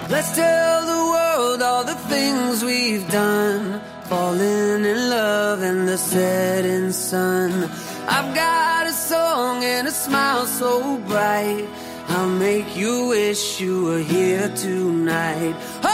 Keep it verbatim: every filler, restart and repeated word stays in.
Let's tell the world all the things we've done, falling in love in the setting sun. I've got a song and a smile so bright, I'll make you wish you were here tonight.